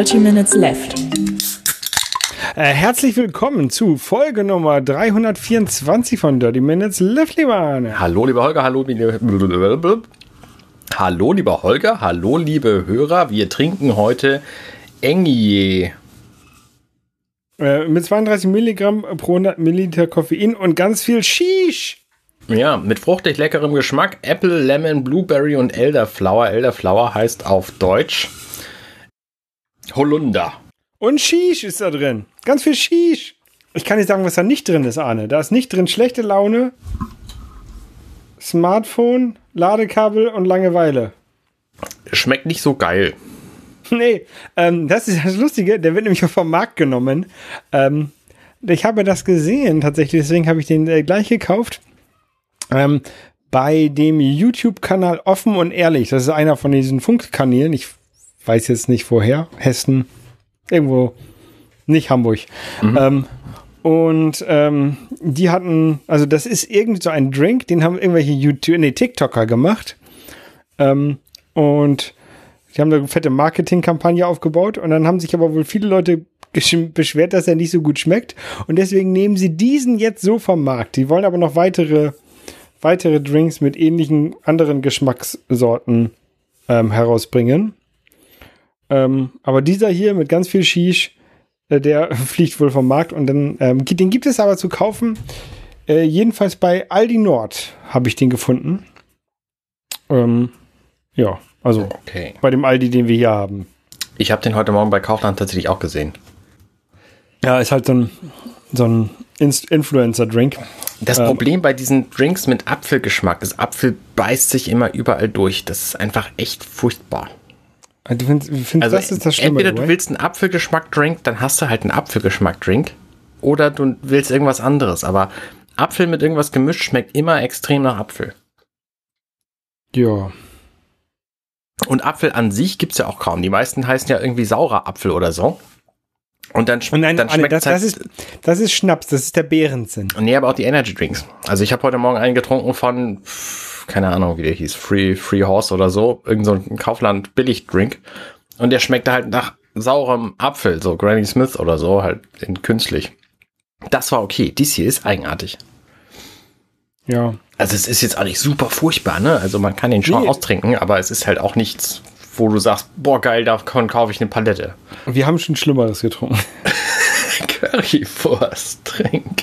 30 Minutes Left. Herzlich willkommen zu Folge Nummer 324 von 30 Minutes Left, lieber Arne. Hallo, lieber Holger, hallo, lieber Holger, hallo, liebe Hörer. Wir trinken heute Engie. Mit 32 Milligramm pro 100 Milliliter Koffein und ganz viel Shish. Ja, mit fruchtig leckerem Geschmack. Apple, Lemon, Blueberry und Elderflower. Elderflower heißt auf Deutsch Holunder. Und Shish ist da drin. Ganz viel Shish. Ich kann nicht sagen, was da nicht drin ist, Arne. Da ist nicht drin schlechte Laune, Smartphone, Ladekabel und Langeweile. Schmeckt nicht so geil. Nee, das ist das Lustige. Der wird nämlich vom Markt genommen. Ich habe das gesehen tatsächlich, deswegen habe ich den gleich gekauft. Bei dem YouTube-Kanal Offen und Ehrlich. Das ist einer von diesen Funkkanälen. Ich weiß jetzt nicht woher. Hessen. Irgendwo. Nicht Hamburg. Mhm. Die hatten, also das ist irgend so ein Drink, den haben irgendwelche TikToker gemacht. Und die haben da eine fette Marketingkampagne aufgebaut. Und dann haben sich aber wohl viele Leute beschwert, dass er nicht so gut schmeckt. Und deswegen nehmen sie diesen jetzt so vom Markt. Die wollen aber noch weitere Drinks mit ähnlichen anderen Geschmackssorten herausbringen. Aber dieser hier mit ganz viel Shish, der fliegt wohl vom Markt und dann den gibt es aber zu kaufen. Jedenfalls bei Aldi Nord habe ich den gefunden. Ja, also okay. Bei dem Aldi, den wir hier haben. Ich habe den heute Morgen bei Kaufland tatsächlich auch gesehen. Ja, ist halt so ein Influencer-Drink. Das Problem bei diesen Drinks mit Apfelgeschmack ist, Apfel beißt sich immer überall durch. Das ist einfach echt furchtbar. Du findest also das ist das Schlimme. Entweder du willst einen Apfelgeschmack-Drink, dann hast du halt einen Apfelgeschmack-Drink. Oder du willst irgendwas anderes. Aber Apfel mit irgendwas gemischt schmeckt immer extrem nach Apfel. Ja. Und Apfel an sich gibt es ja auch kaum. Die meisten heißen ja irgendwie saurer Apfel oder so. Und dann schmeckt das ist Schnaps, das ist der Bärenzinn. Nee, aber auch die Energy Drinks. Also ich habe heute Morgen einen getrunken von, keine Ahnung, wie der hieß, Free Horse oder so, irgend so ein Kaufland Billig-Drink. Und der schmeckte halt nach saurem Apfel, so Granny Smith oder so, halt in künstlich. Das war okay. Dies hier ist eigenartig. Ja. Also es ist jetzt auch nicht super furchtbar, ne? Also man kann den schon austrinken, aber es ist halt auch nichts, wo du sagst, boah geil, davon kaufe ich eine Palette. Wir haben schon Schlimmeres getrunken. Currywurst-Trink.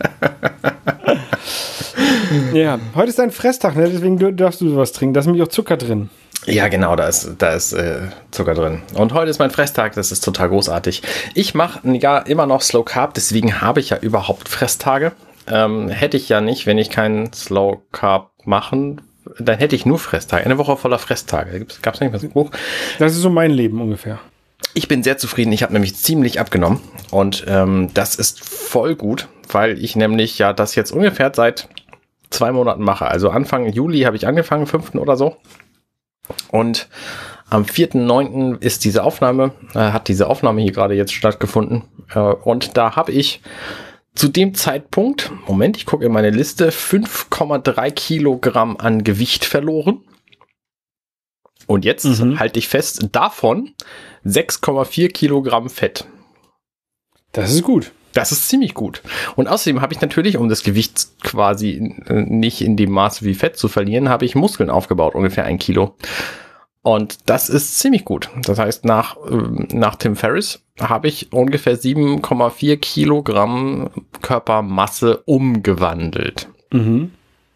Ja, heute ist dein Fresstag, ne? Deswegen darfst du sowas trinken. Da ist nämlich auch Zucker drin. Ja, genau, da ist Zucker drin. Und heute ist mein Fresstag, das ist total großartig. Ich mache ja immer noch Slow Carb, deswegen habe ich ja überhaupt Fresstage. Hätte ich ja nicht, wenn ich keinen Slow Carb machen, dann hätte ich nur Fresstage. Eine Woche voller Fresstage. Gab es nicht mehr so hoch. Das ist so mein Leben ungefähr. Ich bin sehr zufrieden. Ich habe nämlich ziemlich abgenommen. Und das ist voll gut, weil ich nämlich ja das jetzt ungefähr seit 2 Monaten mache. Also Anfang Juli habe ich angefangen, 5. oder so. Und am 4.9. ist hat diese Aufnahme hier gerade jetzt stattgefunden. Und da habe ich zu dem Zeitpunkt, Moment, ich gucke in meine Liste, 5,3 Kilogramm an Gewicht verloren. Und jetzt halte ich fest, davon 6,4 Kilogramm Fett. Das ist gut. Das ist ziemlich gut. Und außerdem habe ich natürlich, um das Gewicht quasi nicht in dem Maße wie Fett zu verlieren, habe ich Muskeln aufgebaut, ungefähr 1 Kilo. Und das ist ziemlich gut. Das heißt, nach Tim Ferriss habe ich ungefähr 7,4 Kilogramm Körpermasse umgewandelt. Mhm.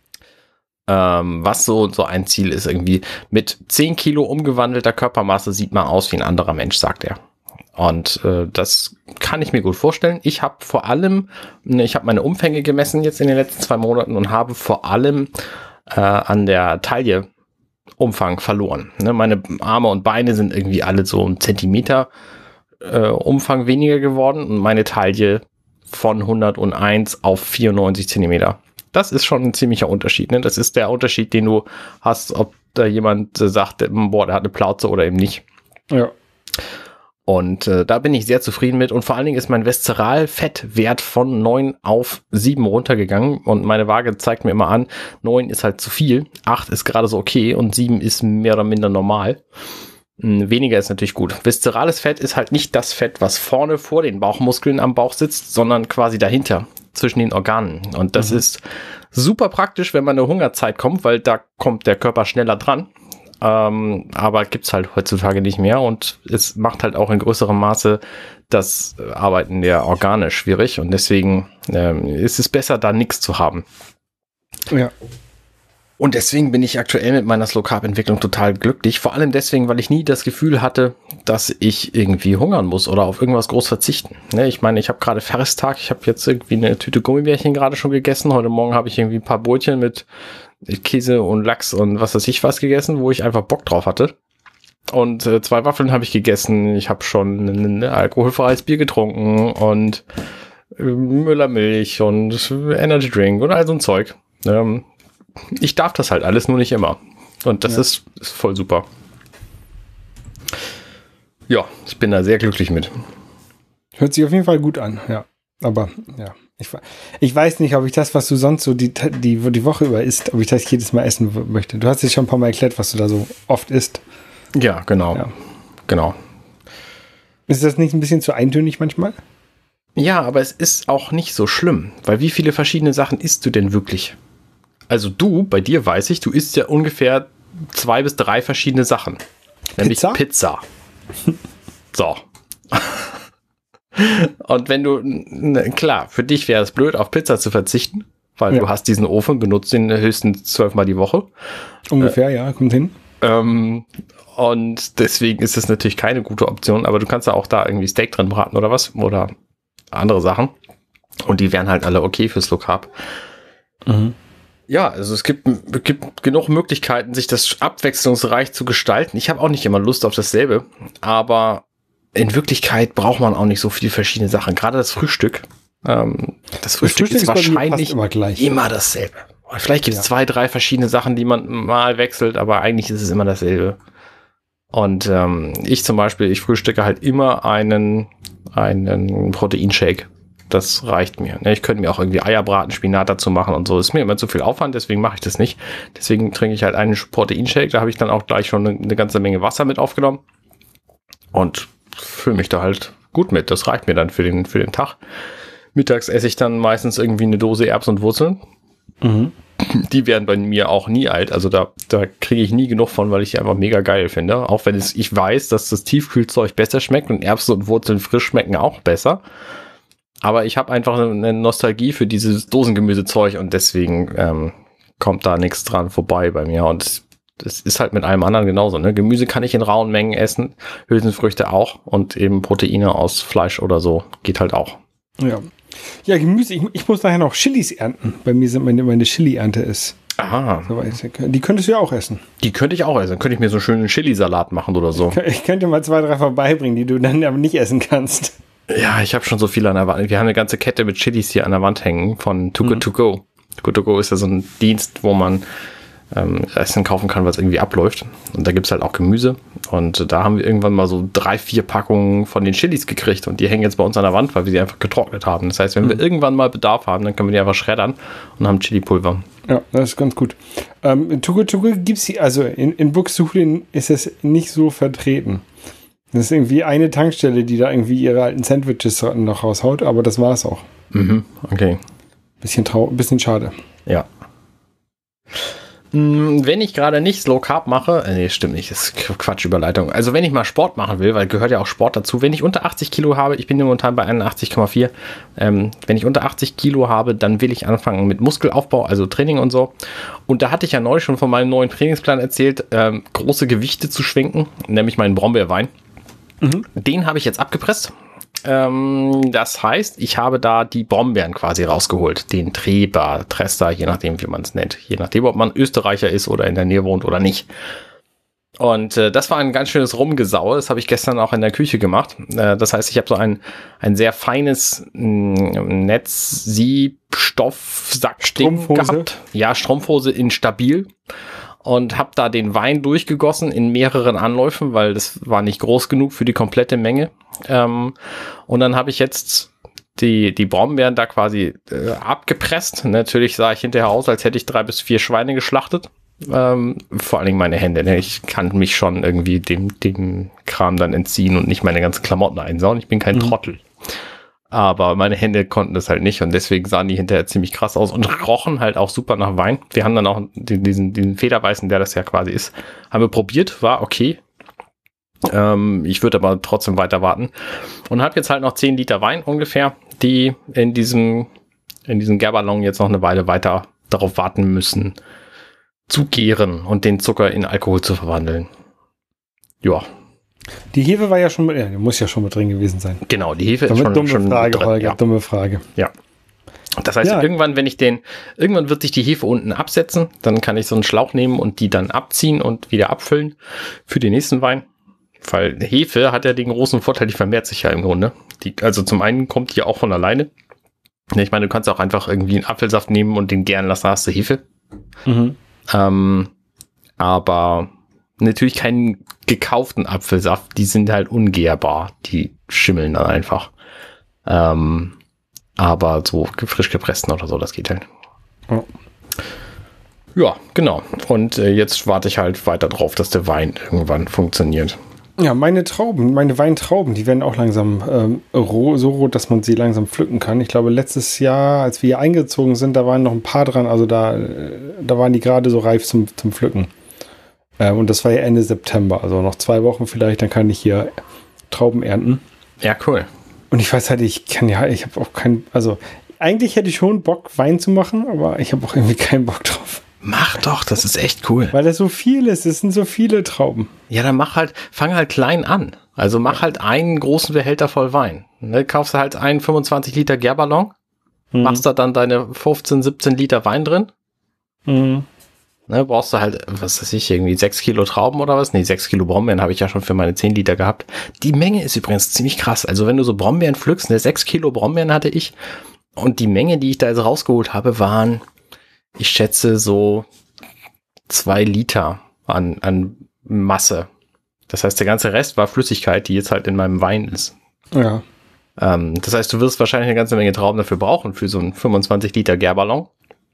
Was so ein Ziel ist irgendwie. Mit 10 Kilo umgewandelter Körpermasse sieht man aus wie ein anderer Mensch, sagt er. Und das kann ich mir gut vorstellen. Ich habe meine Umfänge gemessen jetzt in den letzten 2 Monaten und habe vor allem an der Taille Umfang verloren. Ne, meine Arme und Beine sind irgendwie alle so 1 Zentimeter Umfang weniger geworden und meine Taille von 101 auf 94 Zentimeter. Das ist schon ein ziemlicher Unterschied. Ne? Das ist der Unterschied, den du hast, ob da jemand sagt, boah, der hat eine Plauze oder eben nicht. Ja. Und da bin ich sehr zufrieden mit. Und vor allen Dingen ist mein Viszeralfettwert von 9 auf 7 runtergegangen. Und meine Waage zeigt mir immer an, 9 ist halt zu viel, 8 ist gerade so okay und 7 ist mehr oder minder normal. Weniger ist natürlich gut. Viszerales Fett ist halt nicht das Fett, was vorne vor den Bauchmuskeln am Bauch sitzt, sondern quasi dahinter, zwischen den Organen. Und das ist super praktisch, wenn man in eine Hungerzeit kommt, weil da kommt der Körper schneller dran. Aber gibt's halt heutzutage nicht mehr und es macht halt auch in größerem Maße das Arbeiten der Organe schwierig und deswegen ist es besser, da nichts zu haben. Ja. Und deswegen bin ich aktuell mit meiner Slow-Carb-Entwicklung total glücklich. Vor allem deswegen, weil ich nie das Gefühl hatte, dass ich irgendwie hungern muss oder auf irgendwas groß verzichten. Ne, ich meine, ich habe gerade Ferristag. Ich habe jetzt irgendwie eine Tüte Gummibärchen gerade schon gegessen. Heute Morgen habe ich irgendwie ein paar Brötchen mit Käse und Lachs und was weiß ich was gegessen, wo ich einfach Bock drauf hatte. Und 2 Waffeln habe ich gegessen. Ich habe schon ein alkoholfreies Bier getrunken und Müllermilch und Energy Drink und all so ein Zeug. Ich darf das halt alles, nur nicht immer. Und das ist voll super. Ja, ich bin da sehr glücklich mit. Hört sich auf jeden Fall gut an, ja. Aber, ja. Ich weiß nicht, ob ich das, was du sonst so die Woche über isst, ob ich das jedes Mal essen möchte. Du hast jetzt schon ein paar Mal erklärt, was du da so oft isst. Ja, genau. Ja. Genau. Ist das nicht ein bisschen zu eintönig manchmal? Ja, aber es ist auch nicht so schlimm. Weil wie viele verschiedene Sachen isst du denn wirklich? Also bei dir weiß ich, du isst ja ungefähr 2 bis 3 verschiedene Sachen. Nämlich Pizza. So. Und wenn du, klar, für dich wäre es blöd, auf Pizza zu verzichten, weil du hast diesen Ofen, benutzt den höchstens 12 Mal die Woche. Ungefähr, ja, kommt hin. Und deswegen ist es natürlich keine gute Option, aber du kannst ja auch da irgendwie Steak drin braten oder was, oder andere Sachen. Und die wären halt alle okay fürs Low Carb. Ja, also es gibt genug Möglichkeiten, sich das abwechslungsreich zu gestalten. Ich habe auch nicht immer Lust auf dasselbe, aber in Wirklichkeit braucht man auch nicht so viele verschiedene Sachen. Gerade das Frühstück. Das Frühstück ist wahrscheinlich immer dasselbe. Vielleicht gibt es 2, 3 verschiedene Sachen, die man mal wechselt, aber eigentlich ist es immer dasselbe. Und ich zum Beispiel, ich frühstücke halt immer einen Proteinshake. Das reicht mir. Ich könnte mir auch irgendwie Eier braten, Spinat dazu machen und so. Das ist mir immer zu viel Aufwand, deswegen mache ich das nicht. Deswegen trinke ich halt einen Proteinshake. Da habe ich dann auch gleich schon eine ganze Menge Wasser mit aufgenommen. Und fühle mich da halt gut mit. Das reicht mir dann für den Tag. Mittags esse ich dann meistens irgendwie eine Dose Erbsen und Wurzeln. Die werden bei mir auch nie alt. Also da kriege ich nie genug von, weil ich die einfach mega geil finde. Auch wenn ich weiß, dass das Tiefkühlzeug besser schmeckt und Erbsen und Wurzeln frisch schmecken auch besser. Aber ich habe einfach eine Nostalgie für dieses Dosengemüsezeug und deswegen kommt da nichts dran vorbei bei mir. Und das ist halt mit allem anderen genauso. Ne? Gemüse kann ich in rauen Mengen essen, Hülsenfrüchte auch und eben Proteine aus Fleisch oder so geht halt auch. Ja, Gemüse. Ich muss nachher noch Chilis ernten. Bei mir sind meine Chili-Ernte ist. Aha. Die könntest du ja auch essen. Die könnte ich auch essen. Könnte ich mir so einen schönen Chili-Salat machen oder so. Ich könnte mal 2, 3 vorbeibringen, die du dann aber nicht essen kannst. Ja, ich habe schon so viele an der Wand. Wir haben eine ganze Kette mit Chilis hier an der Wand hängen von Too Good To Go. Too Good To Go ist ja so ein Dienst, wo man Essen kaufen kann, was irgendwie abläuft. Und da gibt's halt auch Gemüse. Und da haben wir irgendwann mal so 3, 4 Packungen von den Chilis gekriegt. Und die hängen jetzt bei uns an der Wand, weil wir sie einfach getrocknet haben. Das heißt, wenn wir irgendwann mal Bedarf haben, dann können wir die einfach schreddern und haben Chili-Pulver. Ja, das ist ganz gut. Too Good To Go gibt's hier, also in Buxtehude ist es nicht so vertreten. Das ist irgendwie eine Tankstelle, die da irgendwie ihre alten Sandwiches noch raushaut, aber das war's auch. Okay. Bisschen schade. Ja. Wenn ich gerade nicht Slow Carb mache, nee, stimmt nicht, das ist Quatschüberleitung. Also wenn ich mal Sport machen will, weil gehört ja auch Sport dazu, wenn ich unter 80 Kilo habe, ich bin momentan bei 81,4, wenn ich unter 80 Kilo habe, dann will ich anfangen mit Muskelaufbau, also Training und so. Und da hatte ich ja neulich schon von meinem neuen Trainingsplan erzählt, große Gewichte zu schwenken, nämlich meinen Brombeerwein. Den habe ich jetzt abgepresst. Das heißt, ich habe da die Brombeeren quasi rausgeholt. Den Treber, Trester, je nachdem, wie man es nennt. Je nachdem, ob man Österreicher ist oder in der Nähe wohnt oder nicht. Und das war ein ganz schönes Rumgesaue. Das habe ich gestern auch in der Küche gemacht. Das heißt, ich habe so ein sehr feines Netz-Sieb-Stoff-Sack-Ding gehabt. Ja, Strumpfhose in stabil. Und habe da den Wein durchgegossen in mehreren Anläufen, weil das war nicht groß genug für die komplette Menge. Und dann habe ich jetzt die Brombeeren da quasi abgepresst. Natürlich sah ich hinterher aus, als hätte ich 3 bis 4 Schweine geschlachtet. Vor allen Dingen meine Hände. Ne? Ich kann mich schon irgendwie dem Kram dann entziehen und nicht meine ganzen Klamotten einsauen. Ich bin kein Trottel. Aber meine Hände konnten das halt nicht und deswegen sahen die hinterher ziemlich krass aus und rochen halt auch super nach Wein. Wir haben dann auch diesen Federweißen, der das ja quasi ist, haben wir probiert, war okay. Ich würde aber trotzdem weiter warten und habe jetzt halt noch 10 Liter Wein ungefähr, die in diesem Gärballon jetzt noch eine Weile weiter darauf warten müssen, zu gären und den Zucker in Alkohol zu verwandeln. Ja. Die Hefe war ja schon, die muss ja schon mit drin gewesen sein. Genau, die Hefe ist dumme schon Frage, drin. Holger, Ja. dumme Frage. Ja. Das heißt, irgendwann wird sich die Hefe unten absetzen, dann kann ich so einen Schlauch nehmen und die dann abziehen und wieder abfüllen für den nächsten Wein. Weil Hefe hat ja den großen Vorteil, die vermehrt sich ja im Grunde. Also zum einen kommt die auch von alleine. Ich meine, du kannst auch einfach irgendwie einen Apfelsaft nehmen und den gären lassen, hast du Hefe. Aber natürlich keinen gekauften Apfelsaft, die sind halt ungärbar, die schimmeln dann einfach. Aber so frisch gepressten oder so, das geht halt. Oh. Ja, genau. Und jetzt warte ich halt weiter drauf, dass der Wein irgendwann funktioniert. Ja, meine Weintrauben, die werden auch langsam so rot, dass man sie langsam pflücken kann. Ich glaube, letztes Jahr, als wir hier eingezogen sind, da waren noch ein paar dran, also da waren die gerade so reif zum Pflücken. Und das war ja Ende September, also noch 2 Wochen vielleicht, dann kann ich hier Trauben ernten. Ja, cool. Und ich weiß halt, ich habe auch keinen, also eigentlich hätte ich schon Bock, Wein zu machen, aber ich habe auch irgendwie keinen Bock drauf. Mach doch, das ist echt cool. Weil das so viel ist, es sind so viele Trauben. Ja, dann fang halt klein an. Also mach halt einen großen Behälter voll Wein. Ne, kaufst du halt einen 25 Liter Gärballon, machst da dann deine 15, 17 Liter Wein drin. Ne, brauchst du halt, was weiß ich, irgendwie 6 Kilo Trauben oder was? Nee, 6 Kilo Brombeeren habe ich ja schon für meine 10 Liter gehabt. Die Menge ist übrigens ziemlich krass. Also wenn du so Brombeeren pflückst, 6 Kilo Brombeeren hatte ich. Und die Menge, die ich da jetzt rausgeholt habe, waren, ich schätze, so 2 Liter an Masse. Das heißt, der ganze Rest war Flüssigkeit, die jetzt halt in meinem Wein ist. Ja. Das heißt, du wirst wahrscheinlich eine ganze Menge Trauben dafür brauchen, für so einen 25 Liter Gärballon.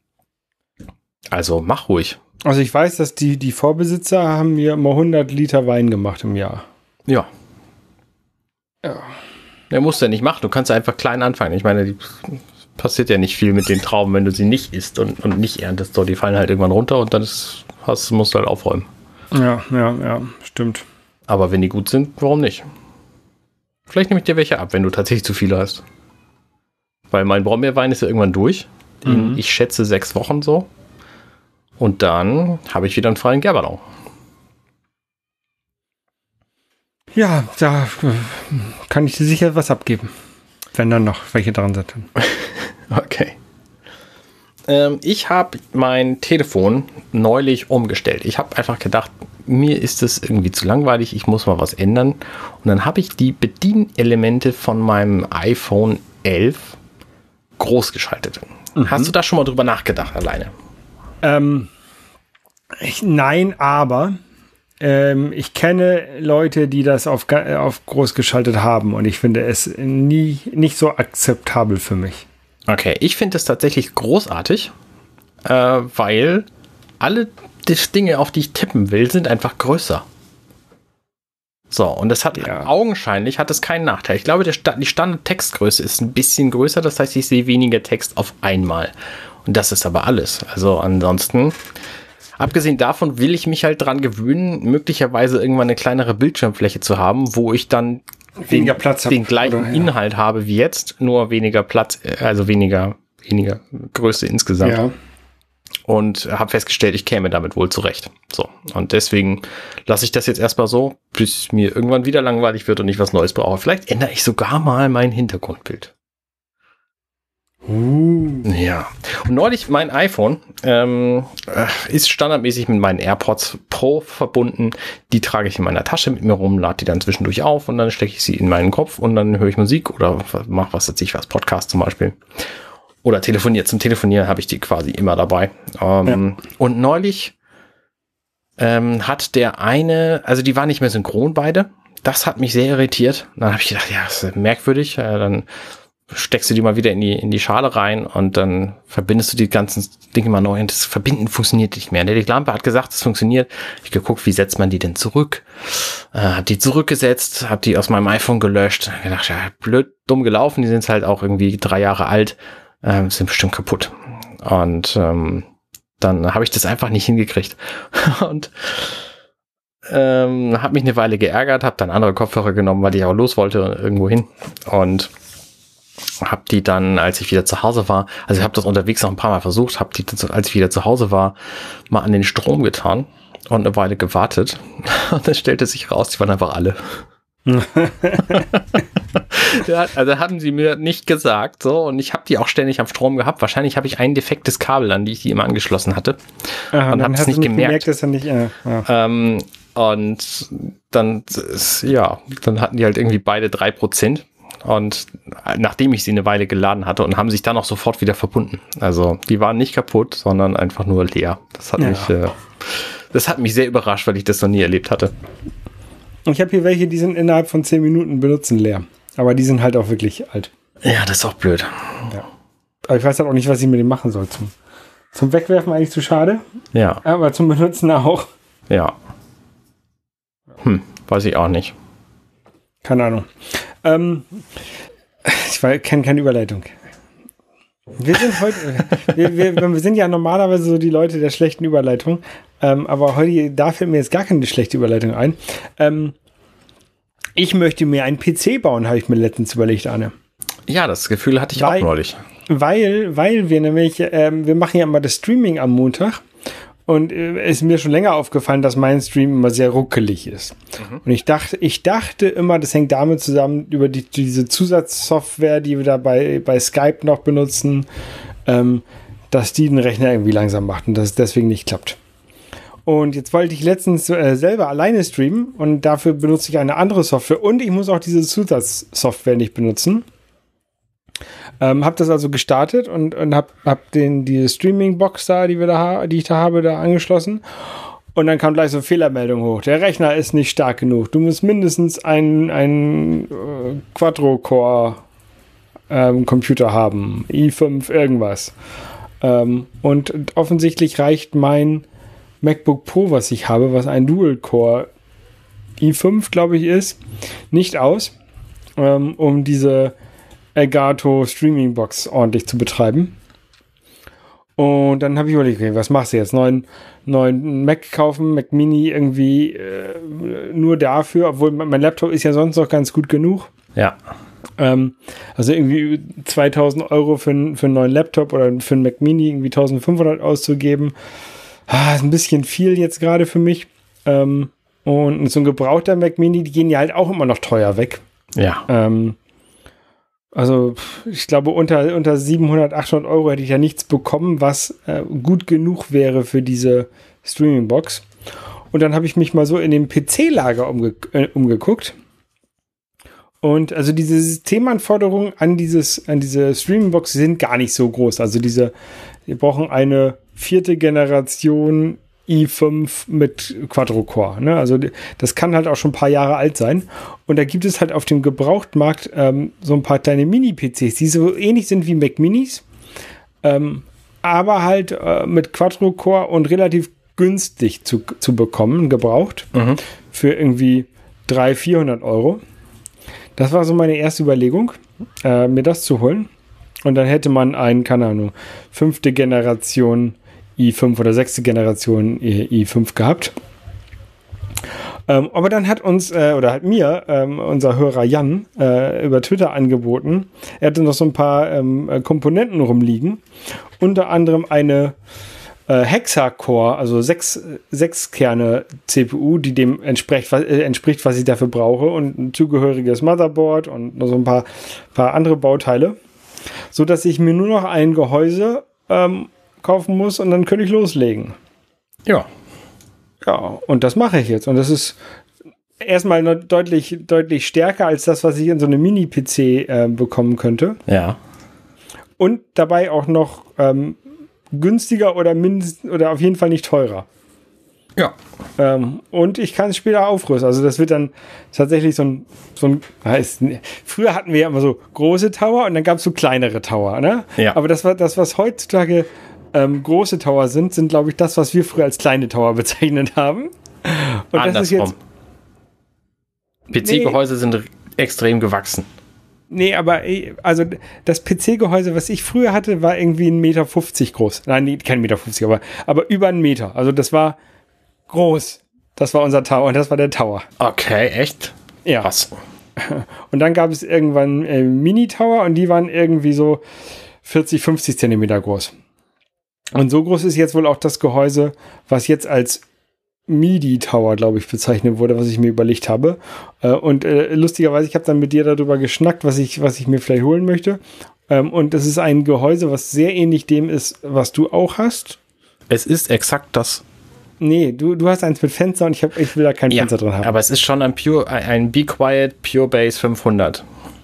Also mach ruhig. Also ich weiß, dass die Vorbesitzer haben mir immer 100 Liter Wein gemacht im Jahr. Ja. Ja. Der musst du ja nicht machen, du kannst ja einfach klein anfangen. Ich meine, passiert ja nicht viel mit den Trauben, wenn du sie nicht isst und nicht erntest. So, die fallen halt irgendwann runter und dann musst du halt aufräumen. Ja, stimmt. Aber wenn die gut sind, warum nicht? Vielleicht nehme ich dir welche ab, wenn du tatsächlich zu viele hast. Weil mein Brombeerwein ist ja irgendwann durch. Ich schätze 6 Wochen so. Und dann habe ich wieder einen freien Gärballon. Ja, da kann ich dir sicher was abgeben. Wenn dann noch welche dran sind. Okay. Ich habe mein Telefon neulich umgestellt. Ich habe einfach gedacht, mir ist es irgendwie zu langweilig, ich muss mal was ändern. Und dann habe ich die Bedienelemente von meinem iPhone 11 groß geschaltet. Hast du da schon mal drüber nachgedacht alleine? Nein, aber ich kenne Leute, die das auf groß geschaltet haben und ich finde es nicht so akzeptabel für mich. Okay, ich finde es tatsächlich großartig, weil alle die Dinge, auf die ich tippen will, sind einfach größer. So, und das hat augenscheinlich keinen Nachteil. Ich glaube, die Standard-Textgröße ist ein bisschen größer, das heißt, ich sehe weniger Text auf einmal. Und das ist aber alles. Also ansonsten, abgesehen davon will ich mich halt dran gewöhnen, möglicherweise irgendwann eine kleinere Bildschirmfläche zu haben, wo ich dann weniger Platz den gleichen Inhalt habe wie jetzt, nur weniger Platz, also weniger Größe insgesamt. Ja. Und habe festgestellt, ich käme damit wohl zurecht. So, und deswegen lasse ich das jetzt erstmal so, bis mir irgendwann wieder langweilig wird und ich was Neues brauche. Vielleicht ändere ich sogar mal mein Hintergrundbild. Ja. Und neulich mein iPhone ist standardmäßig mit meinen AirPods Pro verbunden. Die trage ich in meiner Tasche mit mir rum, lade die dann zwischendurch auf und dann stecke ich sie in meinen Kopf und dann höre ich Musik oder mache was weiß ich was, Podcast zum Beispiel. Oder telefoniert. Zum Telefonieren habe ich die quasi immer dabei. Und neulich hat der eine, also die waren nicht mehr synchron beide. Das hat mich sehr irritiert. Dann habe ich gedacht, ja, das ist merkwürdig. Dann steckst du die mal wieder in die Schale rein und dann verbindest du die ganzen Dinge mal neu und das Verbinden funktioniert nicht mehr. Die Lampe hat gesagt, es funktioniert. Ich geguckt, wie setzt man die denn zurück? Hab die zurückgesetzt, hab die aus meinem iPhone gelöscht. Hab gedacht, ja, blöd, dumm gelaufen, die sind halt auch irgendwie 3 Jahre alt, sind bestimmt kaputt. Und dann habe ich das einfach nicht hingekriegt. Und habe mich eine Weile geärgert, habe dann andere Kopfhörer genommen, weil ich auch los wollte irgendwo hin und habe die dann, als ich wieder zu Hause war, also ich habe das unterwegs noch ein paar Mal versucht, habe die, als ich wieder zu Hause war, mal an den Strom getan und eine Weile gewartet und dann stellte sich raus, die waren einfach alle. Ja, also haben sie mir nicht gesagt, so, und ich habe die auch ständig am Strom gehabt. Wahrscheinlich habe ich ein defektes Kabel, an die ich die immer angeschlossen hatte. Aha, und habe es nicht gemerkt. Dass er nicht, und dann, ja, dann hatten die halt irgendwie beide 3%. Und nachdem ich sie eine Weile geladen hatte und haben sich dann auch sofort wieder verbunden. Also die waren nicht kaputt, sondern einfach nur leer. Das hat mich sehr überrascht, weil ich das noch nie erlebt hatte. Ich habe hier welche, die sind innerhalb von 10 Minuten benutzen leer. Aber die sind halt auch wirklich alt. Ja, das ist auch blöd. Ja. Aber ich weiß halt auch nicht, was ich mit dem machen soll. Zum Wegwerfen eigentlich zu schade. Ja. Aber zum Benutzen auch. Ja. Weiß ich auch nicht. Keine Ahnung. Ich kenne keine Überleitung. Wir sind heute, wir sind ja normalerweise so die Leute der schlechten Überleitung, aber heute, da fällt mir jetzt gar keine schlechte Überleitung ein. Ich möchte mir einen PC bauen, habe ich mir letztens überlegt, Arne. Ja, das Gefühl hatte ich auch neulich. Weil wir nämlich, wir machen ja immer das Streaming am Montag. Und es ist mir schon länger aufgefallen, dass mein Stream immer sehr ruckelig ist. Und ich dachte immer, das hängt damit zusammen, über diese Zusatzsoftware, die wir da bei Skype noch benutzen, dass die den Rechner irgendwie langsam macht und dass es deswegen nicht klappt. Und jetzt wollte ich letztens selber alleine streamen und dafür benutze ich eine andere Software und ich muss auch diese Zusatzsoftware nicht benutzen. Hab das also gestartet und hab diese Streaming-Box da, die ich da habe, da angeschlossen. Und dann kam gleich so eine Fehlermeldung hoch. Der Rechner ist nicht stark genug. Du musst mindestens einen Quadro-Core-Computer haben. i5 irgendwas. Und offensichtlich reicht mein MacBook Pro, was ich habe, was ein Dual-Core i5, glaube ich, ist, nicht aus, um diese Elgato Streaming Box ordentlich zu betreiben. Und dann habe ich überlegt, okay, was machst du jetzt? Neuen Mac kaufen, Mac Mini irgendwie nur dafür, obwohl mein Laptop ist ja sonst noch ganz gut genug. Ja. Also irgendwie 2.000 Euro für einen neuen Laptop oder für einen Mac Mini irgendwie 1.500 auszugeben. Ist ein bisschen viel jetzt gerade für mich. Und so ein gebrauchter Mac Mini, die gehen ja halt auch immer noch teuer weg. Ja. Also ich glaube, unter 700, 800 Euro hätte ich ja nichts bekommen, was gut genug wäre für diese Streaming-Box. Und dann habe ich mich mal so in dem PC-Lager umgeguckt. Und also diese Systemanforderungen an diese Streaming-Box sind gar nicht so groß. Also wir brauchen eine 4. Generation i5 mit Quadro-Core. Ne? Also das kann halt auch schon ein paar Jahre alt sein. Und da gibt es halt auf dem Gebrauchtmarkt so ein paar kleine Mini-PCs, die so ähnlich sind wie Mac Minis, aber halt mit Quadro-Core und relativ günstig zu bekommen, gebraucht, für irgendwie 300-400 Euro. Das war so meine erste Überlegung, mir das zu holen. Und dann hätte man einen, keine Ahnung, 5. Generation i5 oder 6. Generation i5 gehabt. Aber dann hat uns, oder hat mir, unser Hörer Jan über Twitter angeboten, er hatte noch so ein paar Komponenten rumliegen, unter anderem eine Hexa-Core, also 6 Kerne CPU, die dem entspricht, was ich dafür brauche, und ein zugehöriges Motherboard und noch so ein paar andere Bauteile, so dass ich mir nur noch ein Gehäuse kaufen muss und dann könnte ich loslegen. Ja. Ja, und das mache ich jetzt. Und das ist erstmal noch deutlich stärker als das, was ich in so einem Mini-PC bekommen könnte. Ja. Und dabei auch noch günstiger oder auf jeden Fall nicht teurer. Ja. Und ich kann es später aufrüsten. Also das wird dann tatsächlich früher hatten wir ja immer so große Tower und dann gab es so kleinere Tower, ne? Ja. Aber das, was heutzutage große Tower sind, glaube ich, das, was wir früher als kleine Tower bezeichnet haben. Und andersrum. das ist jetzt. PC-Gehäuse sind extrem gewachsen. Nee, aber also das PC-Gehäuse, was ich früher hatte, war irgendwie 1,50 Meter groß. Nein, kein 1,50 Meter, aber über 1 Meter. Also das war groß. Das war unser Tower und das war der Tower. Okay, echt? Ja. Krass. Und dann gab es irgendwann Mini-Tower und die waren irgendwie so 40, 50 Zentimeter groß. Und so groß ist jetzt wohl auch das Gehäuse, was jetzt als MIDI-Tower, glaube ich, bezeichnet wurde, was ich mir überlegt habe. Und lustigerweise, ich habe dann mit dir darüber geschnackt, was ich mir vielleicht holen möchte. Und es ist ein Gehäuse, was sehr ähnlich dem ist, was du auch hast. Es ist exakt das. Nee, du hast eins mit Fenster und ich will da kein Fenster drin haben. Aber es ist schon ein Be Quiet Pure Bass 500.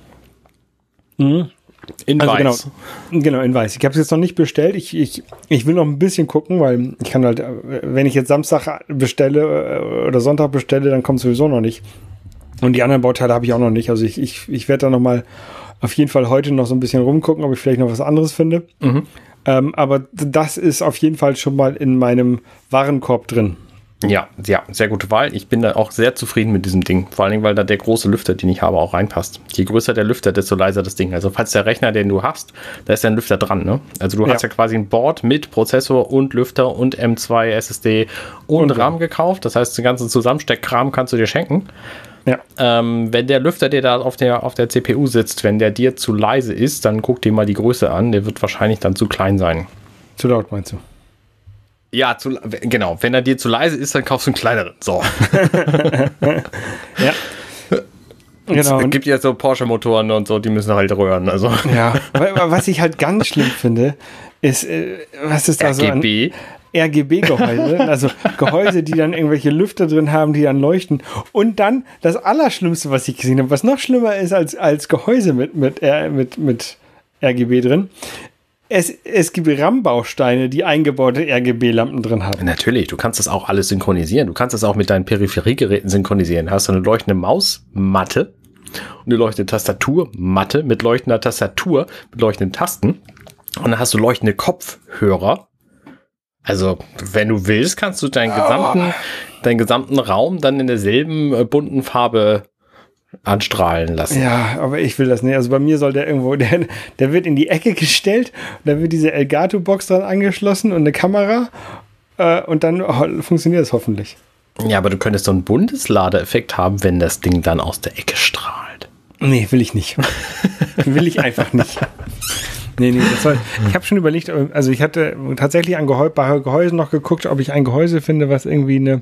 Mhm. In weiß. Genau, in weiß. Ich habe es jetzt noch nicht bestellt. Ich will noch ein bisschen gucken, weil ich kann halt, wenn ich jetzt Samstag bestelle oder Sonntag bestelle, dann kommt es sowieso noch nicht. Und die anderen Bauteile habe ich auch noch nicht. Also ich werde da noch mal auf jeden Fall heute noch so ein bisschen rumgucken, ob ich vielleicht noch was anderes finde. Mhm. Aber das ist auf jeden Fall schon mal in meinem Warenkorb drin. Ja, sehr gute Wahl. Ich bin da auch sehr zufrieden mit diesem Ding. Vor allen Dingen, weil da der große Lüfter, den ich habe, auch reinpasst. Je größer der Lüfter, desto leiser das Ding. Also falls der Rechner, den du hast, da ist ja ein Lüfter dran, ne? Also du hast ja quasi ein Board mit Prozessor und Lüfter und M2 SSD und RAM gekauft. Das heißt, den ganzen Zusammensteckkram kannst du dir schenken. Ja. Wenn der Lüfter, der da auf der CPU sitzt, wenn der dir zu leise ist, dann guck dir mal die Größe an. Der wird wahrscheinlich dann zu klein sein. Zu laut, meinst du? Ja, genau. Wenn er dir zu leise ist, dann kaufst du einen kleineren. So. Ja. Genau. Es gibt ja so Porsche-Motoren und so, die müssen halt röhren. Also. Ja, was ich halt ganz schlimm finde, ist, was ist da so an RGB-Gehäuse, also Gehäuse, die dann irgendwelche Lüfter drin haben, die dann leuchten. Und dann das Allerschlimmste, was ich gesehen habe, was noch schlimmer ist als Gehäuse mit RGB drin. Es gibt RAM-Bausteine, die eingebaute RGB-Lampen drin haben. Natürlich, du kannst das auch alles synchronisieren. Du kannst das auch mit deinen Peripheriegeräten synchronisieren. Hast du eine leuchtende Mausmatte und eine leuchtende Tastaturmatte mit leuchtender Tastatur, mit leuchtenden Tasten. Und dann hast du leuchtende Kopfhörer. Also, wenn du willst, kannst du deinen gesamten Raum dann in derselben bunten Farbe anstrahlen lassen. Ja, aber ich will das nicht. Also bei mir soll der irgendwo, der wird in die Ecke gestellt, da wird diese Elgato-Box dran angeschlossen und eine Kamera und dann funktioniert es hoffentlich. Ja, aber du könntest so einen Bundesladeeffekt haben, wenn das Ding dann aus der Ecke strahlt. Nee, will ich nicht. Will ich einfach nicht. Nee, ich habe schon überlegt, also ich hatte tatsächlich bei Gehäusen noch geguckt, ob ich ein Gehäuse finde, was irgendwie eine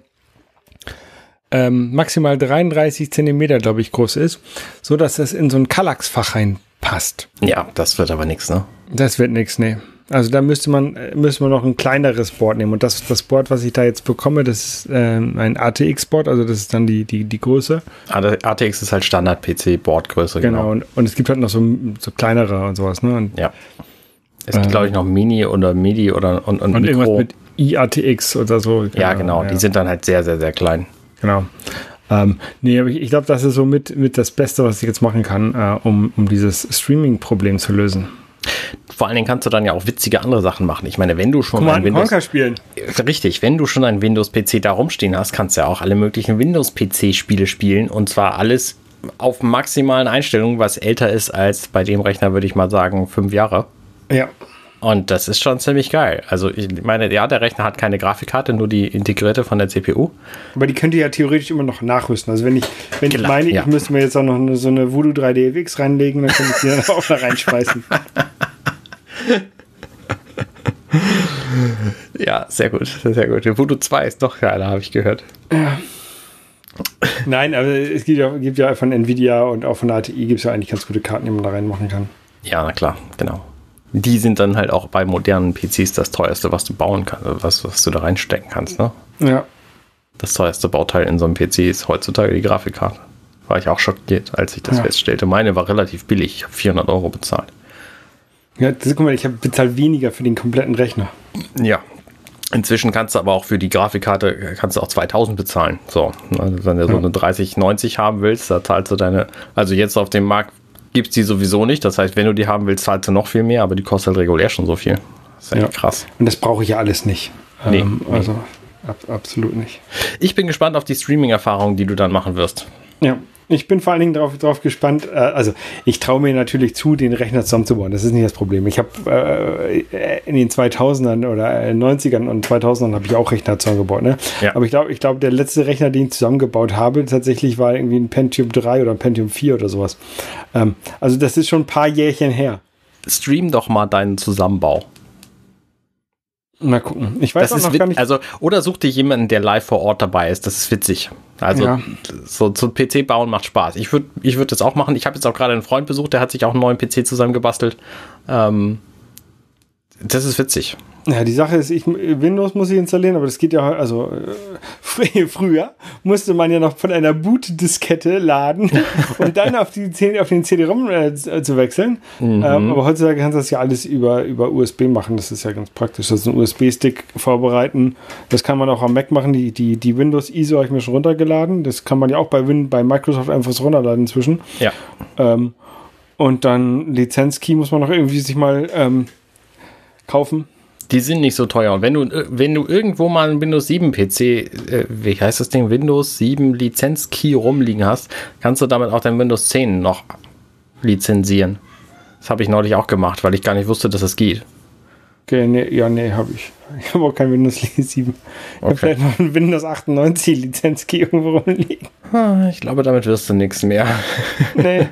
maximal 33 Zentimeter, glaube ich, groß ist, so dass das in so ein Kallax-Fach reinpasst. Ja, das wird aber nichts, ne? Das wird nichts, nee. Also da müsste man noch ein kleineres Board nehmen. Und das Board, was ich da jetzt bekomme, das ist ein ATX-Board, also das ist dann die Größe. ATX ist halt Standard-PC-Boardgröße, genau. Und es gibt halt noch so kleinere und sowas, ne? Und, ja. Es gibt, glaube ich, noch Mini oder MIDI und Mikro. Irgendwas mit IATX oder so. Ja, genau. Ja. Die sind dann halt sehr, sehr, sehr klein. Genau. Nee, aber ich glaube, das ist so mit das Beste, was ich jetzt machen kann, um dieses Streaming-Problem zu lösen. Vor allen Dingen kannst du dann ja auch witzige andere Sachen machen. Ich meine, wenn du schon ein Windows spielen. Richtig, wenn du schon einen Windows-PC da rumstehen hast, kannst du ja auch alle möglichen Windows-PC-Spiele spielen und zwar alles auf maximalen Einstellungen, was älter ist als bei dem Rechner, würde ich mal sagen, 5 Jahre. Ja. Und das ist schon ziemlich geil. Also ich meine, ja, der Rechner hat keine Grafikkarte, nur die integrierte von der CPU. Aber die könnt ihr ja theoretisch immer noch nachrüsten. Also wenn ich meine, ich müsste mir jetzt auch noch so eine Voodoo 3D-FX reinlegen, dann könnte ich die dann auch da reinschmeißen. Ja, sehr gut, sehr gut. Der Voodoo 2 ist noch geiler, habe ich gehört. Ja. Nein, aber es gibt ja von Nvidia und auch von der ATI gibt es ja eigentlich ganz gute Karten, die man da reinmachen kann. Ja, na klar, genau. Die sind dann halt auch bei modernen PCs das teuerste, was du bauen kannst, was du da reinstecken kannst, ne? Ja. Das teuerste Bauteil in so einem PC ist heutzutage die Grafikkarte. War ich auch schockiert, als ich das feststellte. Meine war relativ billig. Ich habe 400 € bezahlt. Ja, guck mal, ich habe bezahlt weniger für den kompletten Rechner. Ja. Inzwischen kannst du aber auch für die Grafikkarte kannst du auch 2000 bezahlen. So, also wenn du so eine 3090 haben willst, da zahlst du also jetzt auf dem Markt gibt es die sowieso nicht. Das heißt, wenn du die haben willst, zahlst du noch viel mehr, aber die kostet halt regulär schon so viel. Das ist echt krass. Und das brauche ich ja alles nicht. Nee. Also absolut nicht. Ich bin gespannt auf die Streaming-Erfahrung, die du dann machen wirst. Ja. Ich bin vor allen Dingen drauf gespannt. Also ich traue mir natürlich zu, den Rechner zusammenzubauen. Das ist nicht das Problem. Ich habe in den 2000ern oder 90ern und 2000ern habe ich auch Rechner zusammengebaut. Ne? Ja. Aber ich glaube, der letzte Rechner, den ich zusammengebaut habe, tatsächlich war irgendwie ein Pentium 3 oder ein Pentium 4 oder sowas. Also das ist schon ein paar Jährchen her. Stream doch mal deinen Zusammenbau. Mal gucken. Ich weiß das auch noch gar nicht. Also, oder such dir jemanden, der live vor Ort dabei ist. Das ist witzig. Also, so PC bauen macht Spaß. Ich würd das auch machen. Ich habe jetzt auch gerade einen Freund besucht, der hat sich auch einen neuen PC zusammengebastelt. Das ist witzig. Ja, die Sache ist, Windows muss ich installieren, aber das geht ja, also früher musste man ja noch von einer Boot-Diskette laden und dann auf den CD-ROM zu wechseln. Aber heutzutage kannst du das ja alles über USB machen. Das ist ja ganz praktisch. Das ist ein USB-Stick vorbereiten. Das kann man auch am Mac machen. Die Windows ISO habe ich mir schon runtergeladen. Das kann man ja auch bei Microsoft einfach so runterladen inzwischen. Ja. Und dann Lizenzkey muss man noch irgendwie sich mal kaufen. Die sind nicht so teuer. Und wenn du irgendwo mal einen Windows 7 PC, wie heißt das Ding, Windows 7 Lizenzkey rumliegen hast, kannst du damit auch dein Windows 10 noch lizenzieren. Das habe ich neulich auch gemacht, weil ich gar nicht wusste, dass das geht. Okay, nee, habe ich. Ich habe auch kein Windows 7. Ich habe vielleicht noch einen Windows 98 Lizenzkey irgendwo rumliegen. Ich glaube, damit wirst du nichts mehr. Nee.